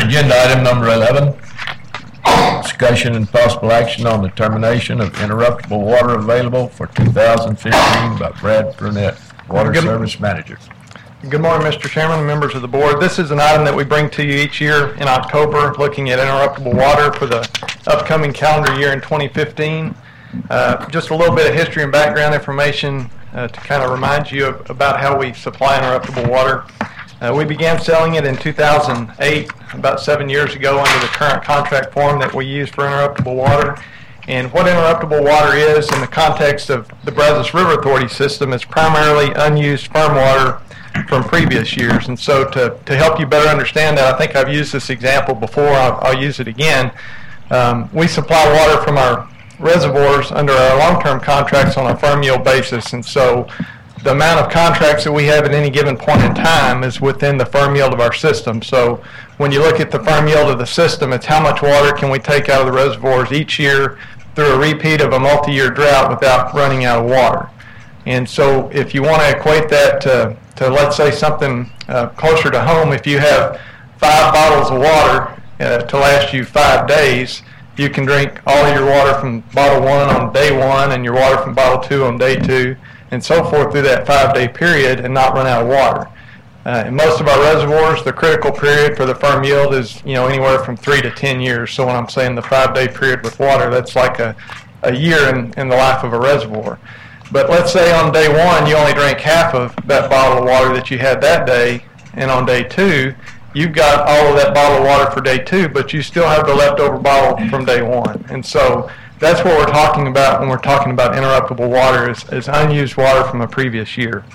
Agenda item number 11, discussion and possible action on the termination of interruptible water available for 2015 by Brad Brunette, Water Service Manager. Good morning, Mr. Chairman and members of the board. This is an item that we bring to you each year in October, looking at interruptible water for the upcoming calendar year in 2015. Just a little bit of history and background information to kind of remind you about how we supply interruptible water. We began selling it in 2008, about 7 years ago, under the current contract form that we use for interruptible water. And what interruptible water is in the context of the Brazos River Authority system is primarily unused firm water from previous years. And so to help you better understand that, I think I've used this example before, I'll use it again. We supply water from our reservoirs under our long-term contracts on a firm yield basis, and so the amount of contracts that we have at any given point in time is within the firm yield of our system. So when you look at the firm yield of the system, it's how much water can we take out of the reservoirs each year through a repeat of a multi-year drought without running out of water. And so if you want to equate that to let's say something closer to home, if you have 5 bottles of water to last you 5 days, you can drink all of your water from bottle 1 on day 1 and your water from bottle 2 on day 2, and so forth through that 5-day period and not run out of water. In most of our reservoirs, the critical period for the firm yield is anywhere from 3 to 10 years. So when I'm saying the 5-day period with water, that's like a year in the life of a reservoir. But let's say on day 1 you only drank half of that bottle of water that you had that day, and on day 2 you've got all of that bottle of water for day 2, but you still have the leftover bottle from day 1. And so that's what we're talking about when we're talking about interruptible water, is unused water from a previous year.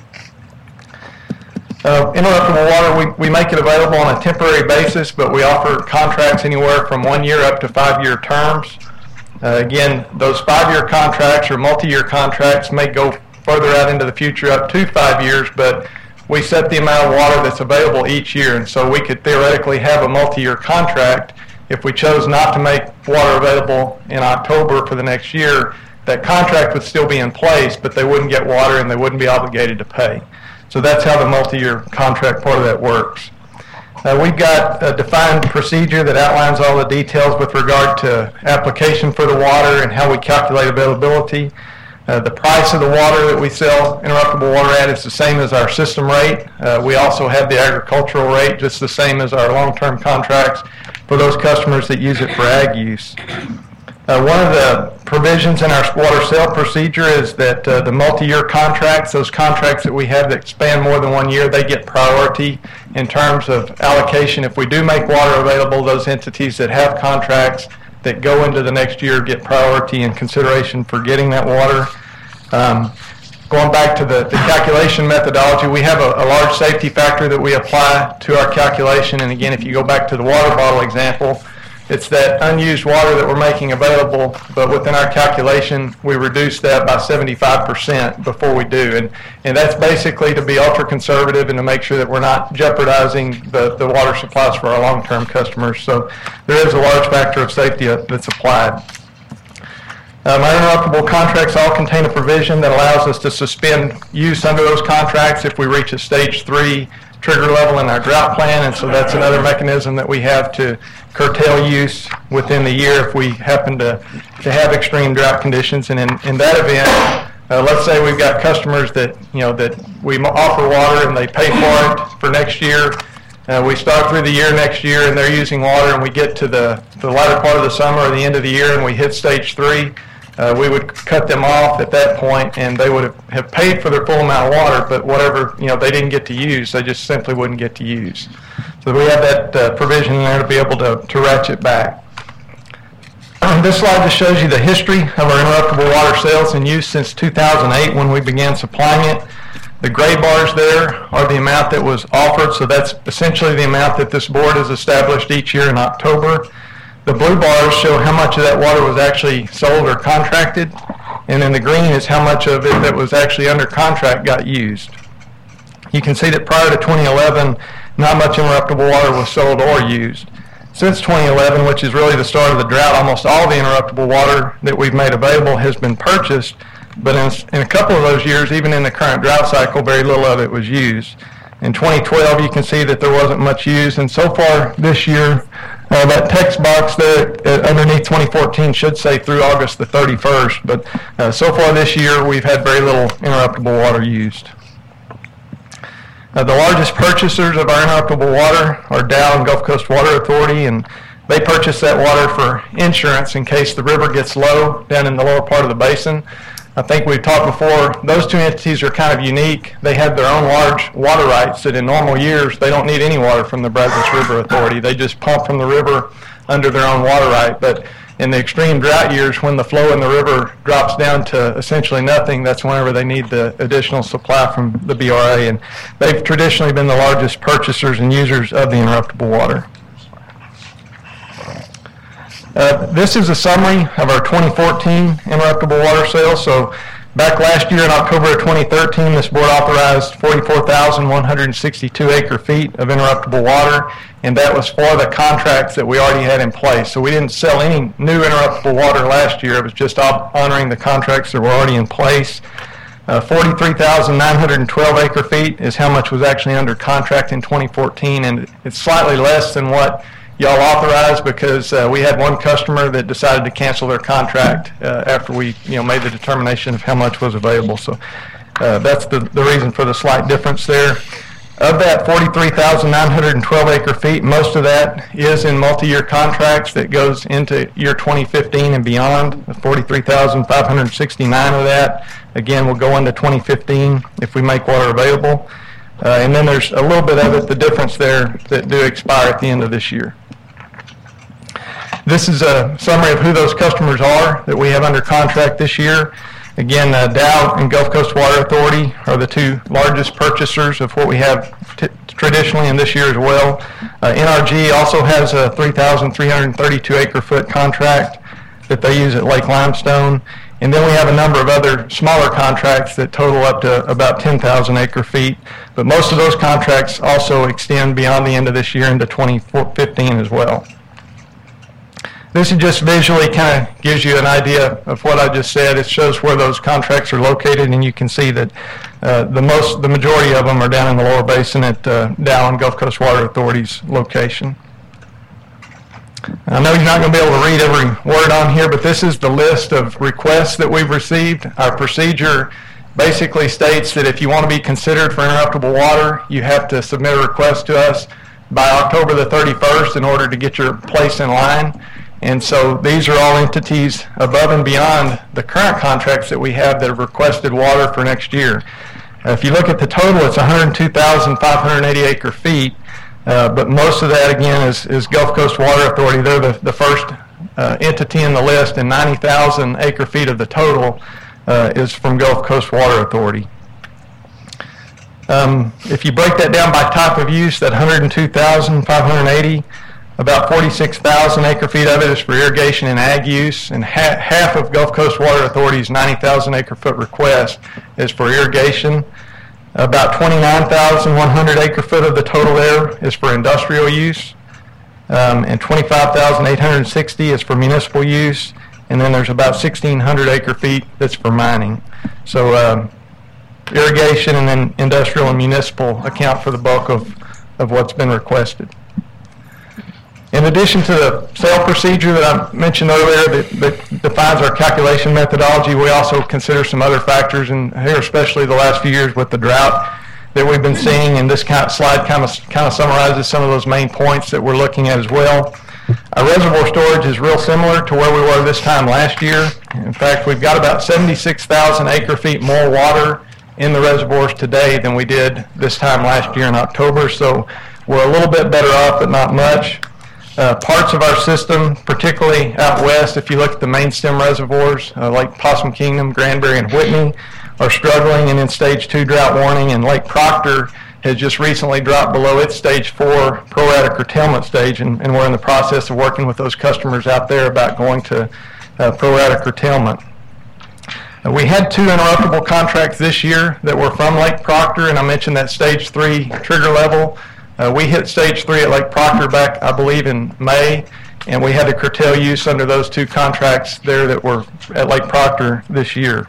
Interruptible water, we make it available on a temporary basis, but we offer contracts anywhere from 1 year up to 5-year terms. Again, those 5-year contracts or multi-year contracts may go further out into the future, up to 5 years, but we set the amount of water that's available each year, and so we could theoretically have a multi-year contract. If we chose not to make water available in October for the next year, that contract would still be in place, but they wouldn't get water and they wouldn't be obligated to pay. So that's how the multi-year contract part of that works. We've got a defined procedure that outlines all the details with regard to application for the water and how we calculate availability. The price of the water that we sell interruptible water at is the same as our system rate. We also have the agricultural rate, just the same as our long-term contracts for those customers that use it for ag use. One of the provisions in our water sale procedure is that the multi-year contracts, those contracts that we have that span more than 1 year, they get priority in terms of allocation. If we do make water available, those entities that have contracts that go into the next year get priority and consideration for getting that water. Going back to the calculation methodology, we have a large safety factor that we apply to our calculation. And again, if you go back to the water bottle example, it's that unused water that we're making available, but within our calculation, we reduce that by 75% before we do. And that's basically to be ultra conservative and to make sure that we're not jeopardizing the water supplies for our long-term customers. So there is a large factor of safety that's applied. Our interruptible contracts all contain a provision that allows us to suspend use under those contracts if we reach a stage 3 trigger level in our drought plan, and so that's another mechanism that we have to curtail use within the year if we happen to have extreme drought conditions. And in that event, let's say we've got customers that that we offer water and they pay for it for next year. We start through the year next year and they're using water, and we get to the latter part of the summer or the end of the year and we hit stage 3. We would cut them off at that point, and they would have paid for their full amount of water, but whatever they didn't get to use, they just simply wouldn't get to use. So we have that provision in there to be able to ratchet back. This slide just shows you the history of our interruptible water sales and use since 2008 when we began supplying it. The gray bars there are the amount that was offered, so that's essentially the amount that this board has established each year in October. The blue bars show how much of that water was actually sold or contracted, and then the green is how much of it that was actually under contract got used. You can see that prior to 2011, not much interruptible water was sold or used. Since 2011, which is really the start of the drought, almost all the interruptible water that we've made available has been purchased, but in a couple of those years, even in the current drought cycle, very little of it was used. In 2012, you can see that there wasn't much used, and so far this year, that text box there underneath 2014 should say through August the 31st, but so far this year, we've had very little interruptible water used. The largest purchasers of our interruptible water are Dow and Gulf Coast Water Authority, and they purchase that water for insurance in case the river gets low down in the lower part of the basin. I think we've talked before, those two entities are kind of unique. They have their own large water rights that in normal years, they don't need any water from the Brazos River Authority. They just pump from the river under their own water right. But in the extreme drought years, when the flow in the river drops down to essentially nothing, that's whenever they need the additional supply from the BRA. And they've traditionally been the largest purchasers and users of the interruptible water. This is a summary of our 2014 interruptible water sales. So back last year in October of 2013, this board authorized 44,162 acre feet of interruptible water, and that was for the contracts that we already had in place. So we didn't sell any new interruptible water last year. It was just honoring the contracts that were already in place. 43,912 acre feet is how much was actually under contract in 2014, and it's slightly less than what y'all authorized because we had one customer that decided to cancel their contract after we made the determination of how much was available. So that's the reason for the slight difference there. Of that 43,912 acre feet, most of that is in multi-year contracts that goes into year 2015 and beyond. 43,569 of that, again, will go into 2015 if we make water available. And then there's a little bit of it, the difference there, that do expire at the end of this year. This is a summary of who those customers are that we have under contract this year. Again, Dow and Gulf Coast Water Authority are the two largest purchasers of what we have traditionally and this year as well. NRG also has a 3,332 acre foot contract that they use at Lake Limestone. And then we have a number of other smaller contracts that total up to about 10,000 acre feet. But most of those contracts also extend beyond the end of this year into 2015 as well. This is just visually kind of gives you an idea of what I just said. It shows where those contracts are located, and you can see that the majority of them are down in the lower basin at Dow and Gulf Coast Water Authority's location. I know you're not going to be able to read every word on here, but this is the list of requests that we've received. Our procedure basically states that if you want to be considered for interruptible water, you have to submit a request to us by October the 31st in order to get your place in line. And so these are all entities above and beyond the current contracts that we have that have requested water for next year. If you look at the total, it's 102,580 acre feet. But most of that, again, is Gulf Coast Water Authority. They're the first entity in the list, and 90,000 acre feet of the total is from Gulf Coast Water Authority. If you break that down by type of use, that 102,580, about 46,000 acre feet of it is for irrigation and ag use, and half of Gulf Coast Water Authority's 90,000 acre foot request is for irrigation. About 29,100 acre foot of the total there is for industrial use, and 25,860 is for municipal use, and then there's about 1,600 acre feet that's for mining. So irrigation and then industrial and municipal account for the bulk of what's been requested. In addition to the sale procedure that I mentioned earlier that defines our calculation methodology, we also consider some other factors, and here especially the last few years with the drought that we've been seeing, and this slide kind of summarizes some of those main points that we're looking at as well. Our reservoir storage is real similar to where we were this time last year. In fact, we've got about 76,000 acre feet more water in the reservoirs today than we did this time last year in October, so we're a little bit better off, but not much. Parts of our system, particularly out west, if you look at the main stem reservoirs, like Possum Kingdom, Granbury, and Whitney, are struggling and in stage 2 drought warning, and Lake Proctor has just recently dropped below its stage 4 pro rata curtailment stage, and we're in the process of working with those customers out there about going to pro rata curtailment. We had 2 interruptible contracts this year that were from Lake Proctor, and I mentioned that stage 3 trigger level. We hit stage 3 at Lake Proctor back, I believe, in May, and we had to curtail use under those 2 contracts there that were at Lake Proctor this year.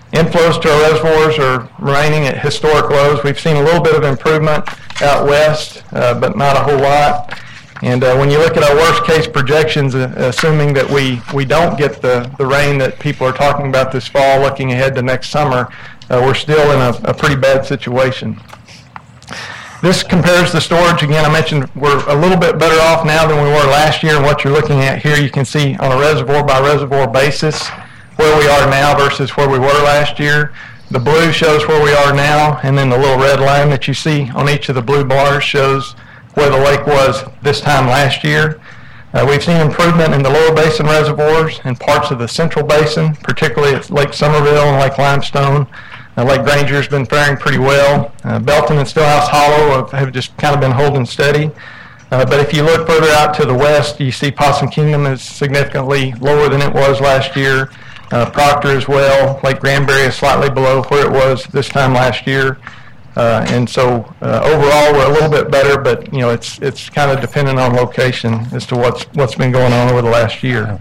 Inflows to our reservoirs are remaining at historic lows. We've seen a little bit of improvement out west, but not a whole lot. And when you look at our worst case projections, assuming that we don't get the rain that people are talking about this fall, looking ahead to next summer, we're still in a pretty bad situation. This compares the storage. Again, I mentioned we're a little bit better off now than we were last year. And what you're looking at here, you can see on a reservoir by reservoir basis where we are now versus where we were last year. The blue shows where we are now, and then the little red line that you see on each of the blue bars shows where the lake was this time last year. We've seen improvement in the lower basin reservoirs and parts of the central basin, particularly at Lake Somerville and Lake Limestone. Lake Granger has been faring pretty well. Belton and Stillhouse Hollow have just kind of been holding steady. But if you look further out to the west, you see Possum Kingdom is significantly lower than it was last year. Proctor as well. Lake Granbury is slightly below where it was this time last year. And so overall we're a little bit better, but you know it's kind of dependent on location as to what's been going on over the last year.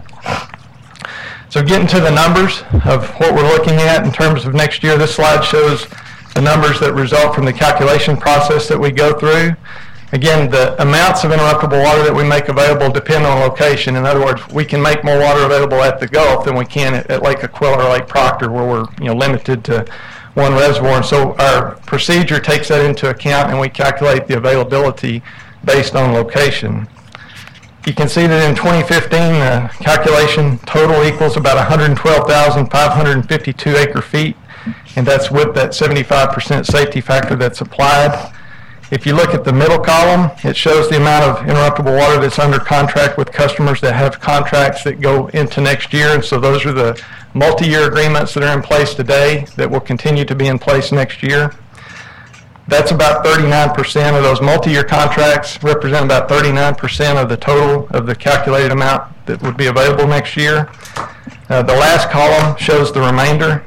So getting to the numbers of what we're looking at in terms of next year, this slide shows the numbers that result from the calculation process that we go through. Again, the amounts of interruptible water that we make available depend on location. In other words, we can make more water available at the Gulf than we can at Lake Aquila or Lake Proctor, where we're limited to one reservoir. And so our procedure takes that into account, and we calculate the availability based on location. You can see that in 2015, the calculation total equals about 112,552 acre feet, and that's with that 75% safety factor that's applied. If you look at the middle column, it shows the amount of interruptible water that's under contract with customers that have contracts that go into next year, and so those are the multi-year agreements that are in place today that will continue to be in place next year. That's about 39% of those multi-year contracts represent about 39% of the total of the calculated amount that would be available next year. The last column shows the remainder,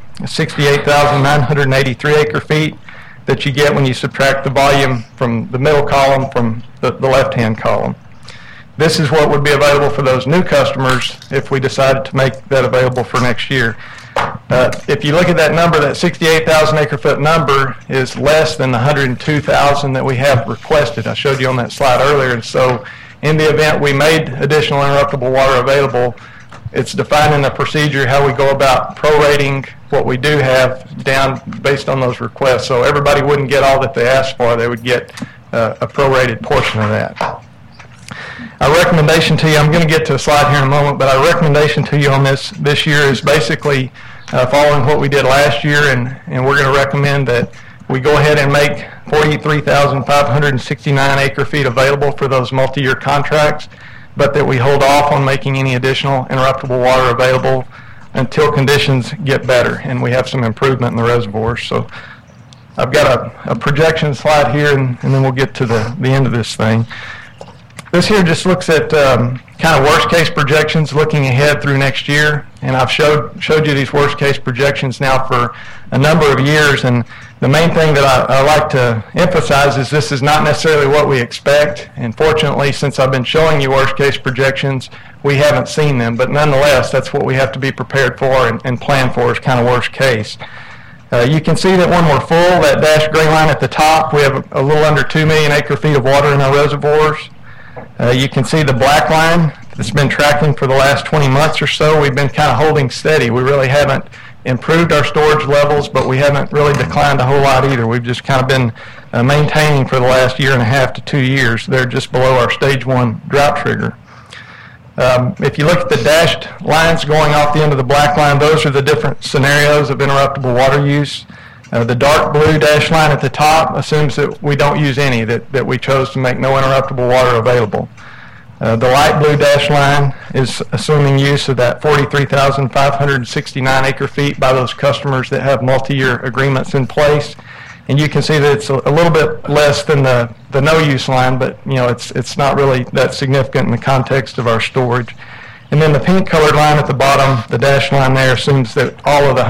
68,983 acre feet that you get when you subtract the volume from the middle column from the left-hand column. This is what would be available for those new customers if we decided to make that available for next year. If you look at that number, that 68,000 acre foot number is less than the 102,000 that we have requested. I showed you on that slide earlier. And so in the event we made additional interruptible water available, it's defined in the procedure how we go about prorating what we do have down based on those requests. So everybody wouldn't get all that they asked for. They would get a prorated portion of that. Our recommendation to you, I'm going to get to a slide here in a moment, but our recommendation to you on this year is basically following what we did last year, and we're going to recommend that we go ahead and make 43,569 acre feet available for those multi-year contracts, but that we hold off on making any additional interruptible water available until conditions get better and we have some improvement in the reservoirs. So I've got a projection slide here, and then we'll get to the end of this thing. This here just looks at kind of worst case projections looking ahead through next year, and I've showed you these worst case projections now for a number of years, and the main thing that I like to emphasize is this is not necessarily what we expect, and fortunately since I've been showing you worst case projections, we haven't seen them, but nonetheless that's what we have to be prepared for and plan for is kind of worst case. You can see that when we're full, that dashed gray line at the top, we have a little under 2 million acre feet of water in our reservoirs. You can see the black line that's been tracking for the last 20 months or so. We've been kind of holding steady. We really haven't improved our storage levels, but we haven't really declined a whole lot either. We've just kind of been maintaining for the last year and a half to 2 years. They're just below our stage 1 drought trigger. If you look at the dashed lines going off the end of the black line, those are the different scenarios of interruptible water use. The dark blue dashed line at the top assumes that we don't use any, that we chose to make no interruptible water available. The light blue dashed line is assuming use of that 43,569 acre feet by those customers that have multi-year agreements in place. And you can see that it's a little bit less than the no-use line, but it's not really that significant in the context of our storage. And then the pink colored line at the bottom, the dashed line there, assumes that all of the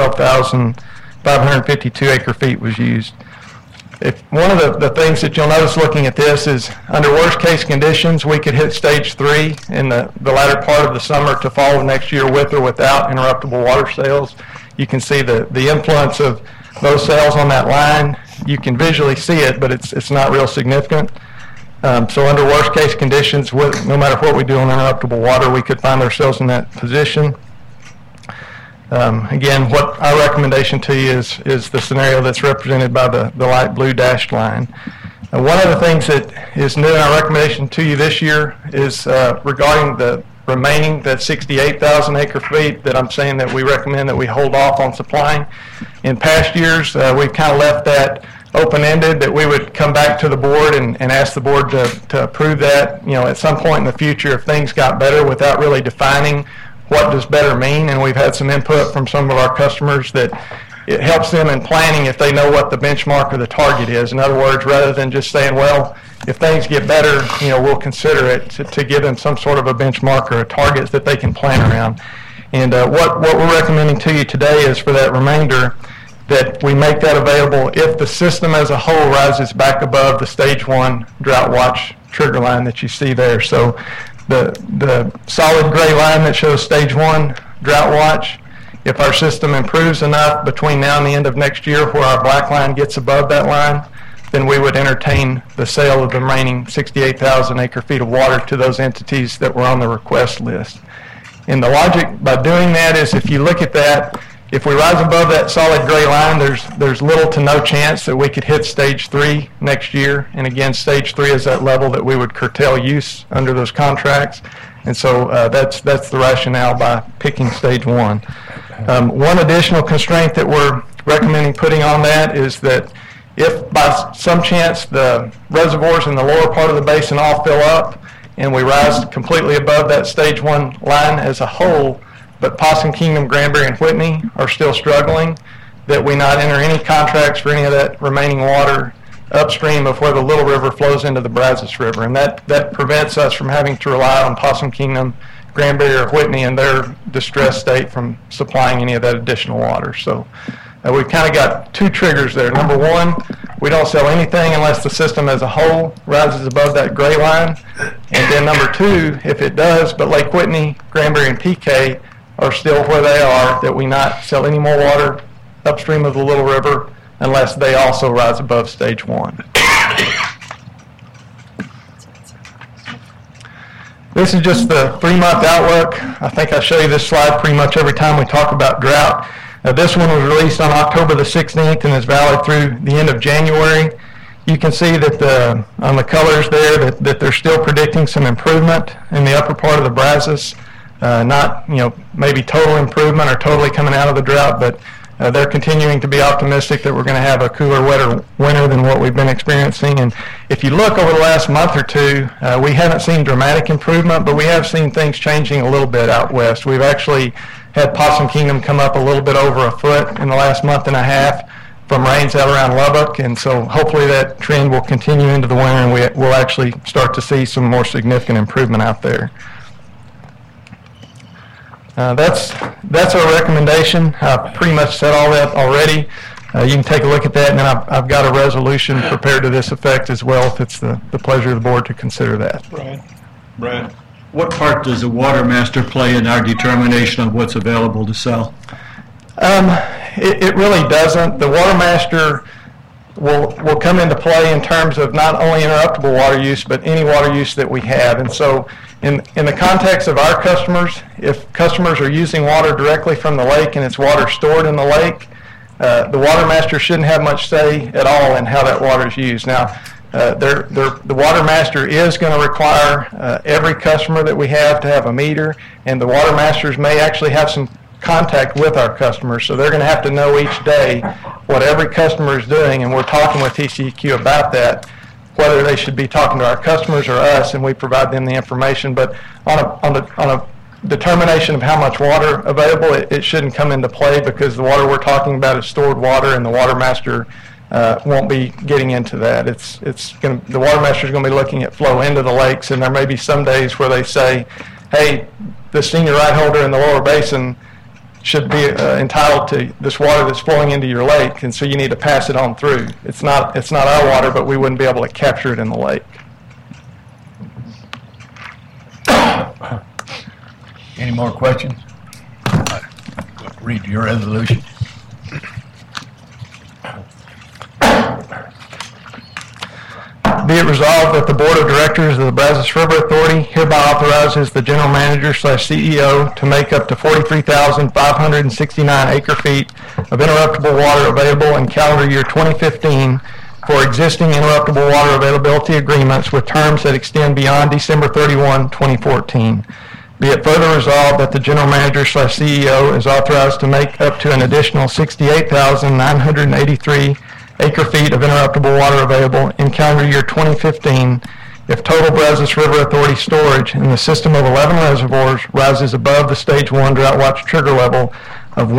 112,552 acre feet was used. One of the things that you'll notice looking at this is under worst case conditions, we could hit stage 3 in the latter part of the summer to fall of next year with or without interruptible water sales. You can see the influence of those cells on that line. You can visually see it, but it's not real significant. So under worst case conditions, no matter what we do on interruptible water, we could find ourselves in that position. Again, what our recommendation to you is the scenario that's represented by the light blue dashed line. One of the things that is new in our recommendation to you this year is regarding the remaining, that 68,000 acre feet that I'm saying that we recommend that we hold off on supplying. In past years, we've kind of left that open-ended, that we would come back to the board and ask the board to approve that, at some point in the future if things got better, without really defining what does better mean. And we've had some input from some of our customers that it helps them in planning if they know what the benchmark or the target is. In other words, rather than just saying, well, if things get better, we'll consider it, to give them some sort of a benchmark or a target that they can plan around. And what we're recommending to you today is for that remainder, that we make that available if the system as a whole rises back above the stage 1 drought watch trigger line that you see there. So the solid gray line that shows stage 1 drought watch, if our system improves enough between now and the end of next year where our black line gets above that line, then we would entertain the sale of the remaining 68,000 acre feet of water to those entities that were on the request list. And the logic by doing that is, if you look at that, if we rise above that solid gray line, there's little to no chance that we could hit stage 3 next year. And again, stage 3 is that level that we would curtail use under those contracts. And so that's the rationale by picking stage 1. One additional constraint that we're recommending putting on that is that if by some chance the reservoirs in the lower part of the basin all fill up and we rise completely above that stage 1 line as a whole, but Possum Kingdom, Granbury, and Whitney are still struggling, that we not enter any contracts for any of that remaining water upstream of where the Little River flows into the Brazos River. And that prevents us from having to rely on Possum Kingdom, Granbury, or Whitney in their distressed state from supplying any of that additional water. So we've kind of got two triggers there. Number one, we don't sell anything unless the system as a whole rises above that gray line. And then number two, if it does, but Lake Whitney, Granbury, and PK are still where they are, that we not sell any more water upstream of the Little River unless they also rise above stage 1. This is just the 3-month outlook. I think I show you this slide pretty much every time we talk about drought. This one was released on October the 16th and is valid through the end of January. You can see that on the colors there that they're still predicting some improvement in the upper part of the Brazos. Not maybe total improvement or totally coming out of the drought, but they're continuing to be optimistic that we're going to have a cooler, wetter winter than what we've been experiencing. And if you look over the last month or two, we haven't seen dramatic improvement, but we have seen things changing a little bit out west. We've actually had Possum Kingdom come up a little bit over a foot in the last month and a half from rains out around Lubbock, and so hopefully that trend will continue into the winter and we'll actually start to see some more significant improvement out there. That's our recommendation. I've pretty much said all that already. You can take a look at that, and then I've got a resolution prepared to this effect as well, if it's the pleasure of the board to consider that. Brad, what part does the Water Master play in our determination of what's available to sell? It really doesn't. The Water Master will come into play in terms of not only interruptible water use, but any water use that we have. And so in the context of our customers, if customers are using water directly from the lake and it's water stored in the lake, the Water Master shouldn't have much say at all in how that water is used. Now, the Water Master is going to require every customer that we have to have a meter, and the Water Masters may actually have some contact with our customers, so they're going to have to know each day what every customer is doing, and we're talking with TCEQ about that, whether they should be talking to our customers or us, and we provide them the information. But on a determination of how much water available, it shouldn't come into play, because the water we're talking about is stored water, and the Water Master won't be getting into that. The Water Master is going to be looking at flow into the lakes, and there may be some days where they say, hey, the senior right holder in the lower basin should be entitled to this water that's flowing into your lake, and so you need to pass it on through. It's not our water, but we wouldn't be able to capture it in the lake. Any more questions? read your resolution. Be it resolved that the Board of Directors of the Brazos River Authority hereby authorizes the General Manager/CEO to make up to 43,569 acre-feet of interruptible water available in calendar year 2015 for existing interruptible water availability agreements with terms that extend beyond December 31, 2014. Be it further resolved that the General Manager/CEO is authorized to make up to an additional 68,983 acre-feet of interruptible water available in calendar year 2015 if total Brazos River Authority storage in the system of 11 reservoirs rises above the Stage 1 drought watch trigger level of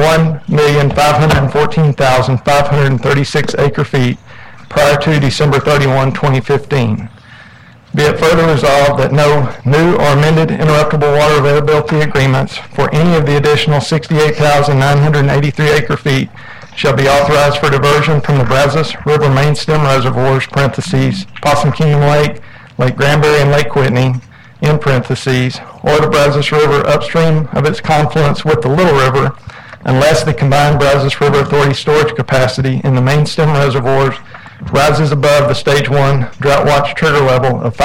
1,514,536 acre-feet prior to December 31, 2015. Be it further resolved that no new or amended interruptible water availability agreements for any of the additional 68,983 acre-feet shall be authorized for diversion from the Brazos River main stem reservoirs, parentheses, Possum Kingdom Lake, Lake Granbury, and Lake Whitney, in parentheses, or the Brazos River upstream of its confluence with the Little River, unless the combined Brazos River Authority storage capacity in the main stem reservoirs rises above the Stage 1 drought watch trigger level of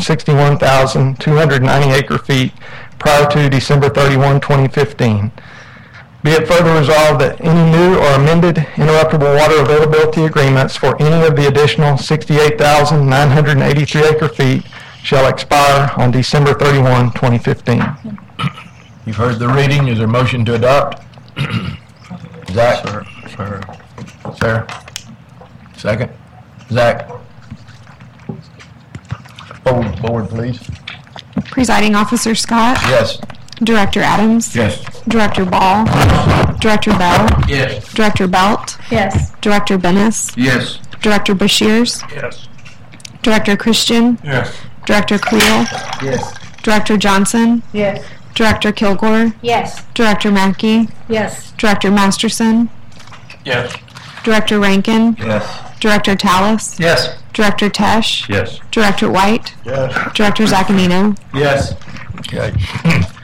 561,290 acre-feet prior to December 31, 2015. Be it further resolved that any new or amended interruptible water availability agreements for any of the additional 68,983 acre-feet shall expire on December 31, 2015. You've heard the reading. Is there a motion to adopt? Zach? Sir? Second? Zach? Forward, please. Presiding Officer Scott, Yes. Director Adams, Yes. Director Ball, Director Bell, Yes. Director Belt, Yes. Director Bennis, Yes. Director Bashirs, Yes. Director Christian, Yes. Director Creel, Yes. Director Johnson, Yes. Director Kilgore, Yes. Director Mackey, Yes. Director Masterson, Yes. Director Rankin, Yes. Director Tallis, Yes. Director Tesh, Yes. Director White, Yes. Director Zaccanino. Yes. Okay.